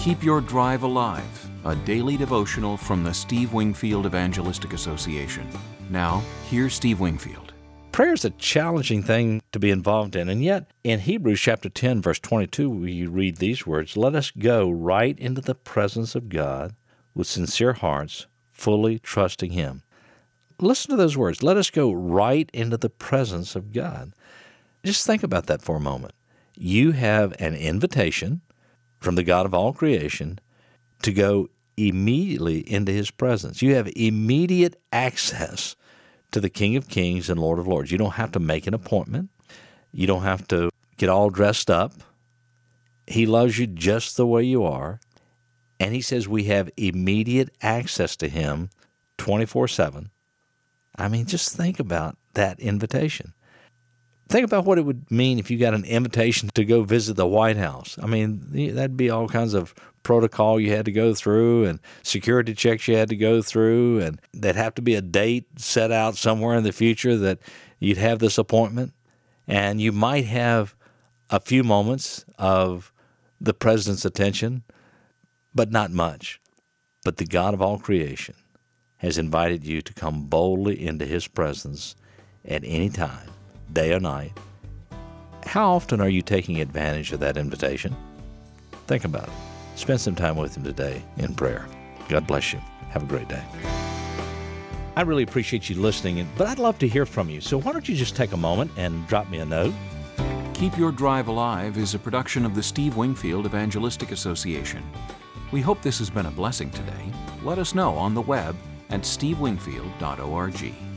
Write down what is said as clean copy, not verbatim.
Keep Your Drive Alive, a daily devotional from the Steve Wingfield Evangelistic Association. Now, here's Steve Wingfield. Prayer is a challenging thing to be involved in, and yet in Hebrews chapter 10, verse 22, we read these words, "Let us go right into the presence of God with sincere hearts, fully trusting Him." Listen to those words. Let us go right into the presence of God. Just think about that for a moment. You have an invitation from the God of all creation to go immediately into His presence. You have immediate access to the King of Kings and Lord of Lords. You don't have to make an appointment. You don't have to get all dressed up. He loves you just the way you are. And He says we have immediate access to Him 24/7. I mean, just think about that invitation. Think about what it would mean if you got an invitation to go visit the White House. I mean, that'd be all kinds of protocol you had to go through and security checks you had to go through, and there'd have to be a date set out somewhere in the future that you'd have this appointment, and you might have a few moments of the President's attention, but not much. But the God of all creation has invited you to come boldly into His presence at any time, day or night. How often are you taking advantage of that invitation? Think about it. Spend some time with Him today in prayer. God bless you. Have a great day. I really appreciate you listening, but I'd love to hear from you. So why don't you just take a moment and drop me a note? Keep Your Drive Alive is a production of the Steve Wingfield Evangelistic Association. We hope this has been a blessing today. Let us know on the web at stevewingfield.org.